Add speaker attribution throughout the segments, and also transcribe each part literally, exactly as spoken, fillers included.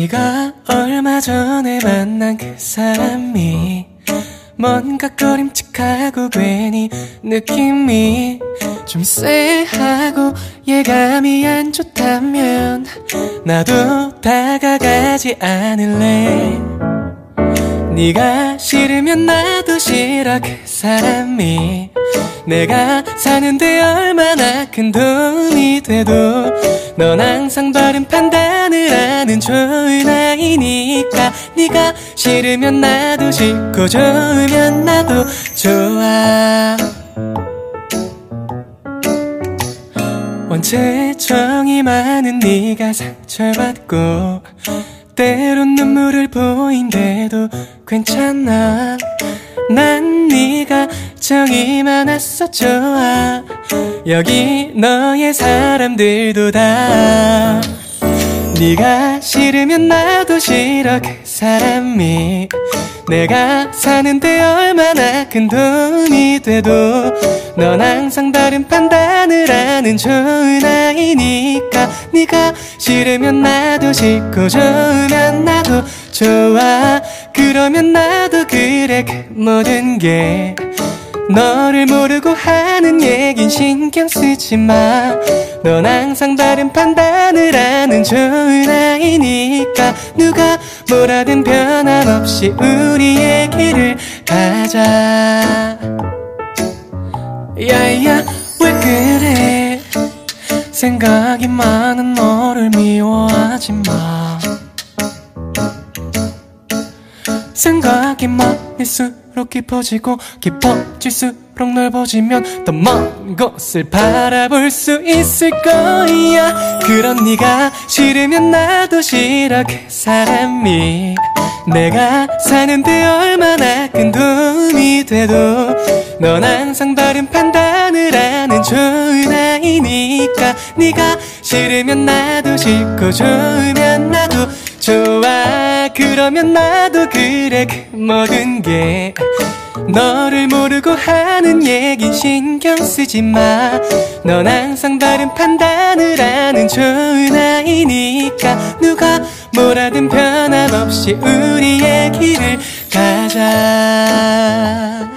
Speaker 1: 네가 얼마 전에 만난 그 사람이 뭔가 꺼림칙하고 괜히 느낌이 좀 쎄하고 예감이 안 좋다면 나도 다가가지 않을래. 네가 싫으면 나도 싫어. 그 사람이 내가 사는데 얼마나 큰 도움이 돼도 넌 항상 바른 판단을 하는 좋은 아이니까. 네가 싫으면 나도 싫고 좋으면 나도 좋아. 원체 정이 많은 네가 상처받고 때론 눈물을 보인대도 괜찮아. 난 네가 정이 많았어 좋아. 여기 너의 사람들도 다 네가 싫으면 나도 싫어. 그 사람이 내가 사는데 얼마나 큰 도움이 돼도 넌 항상 다른 판단을 하는 좋은 아이니까. 네가 싫으면 나도 싫고 좋으면 나도 좋아. 그러면 나도 그래. 그 모든 게 너를 모르고 하는 얘긴 신경 쓰지 마. 넌 항상 다른 판단을 하는 좋은 아이니까. 누가 뭐라든 변함없이 우리의 길을 가자. 야야 왜 그래. 생각이 많은 너를 미워하지 마. 생각이 많을수록 깊어지고 깊어질수록 넓어지면 더 먼 곳을 바라볼 수 있을 거야. 그런 네가 싫으면 나도 싫어. 그 사람이 내가 사는데 얼마나 큰 도움이 돼도 넌 항상 바른 판단을 하는 좋은 아이니까. 네가 싫으면 나도 싫고 좋으면 나도 좋아. 그러면 나도 그래. 그 모든 게 너를 모르고 하는 얘긴 신경 쓰지 마. 넌 항상 바른 판단을 하는 좋은 아이니까. 누가 뭐라든 변함없이 우리의 길을 가자.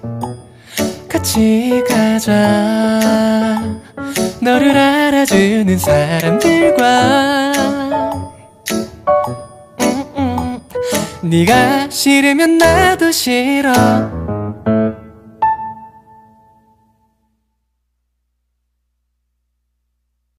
Speaker 1: 같이 가자. 너를 알아주는 사람들과. 네가 싫으면 나도 싫어.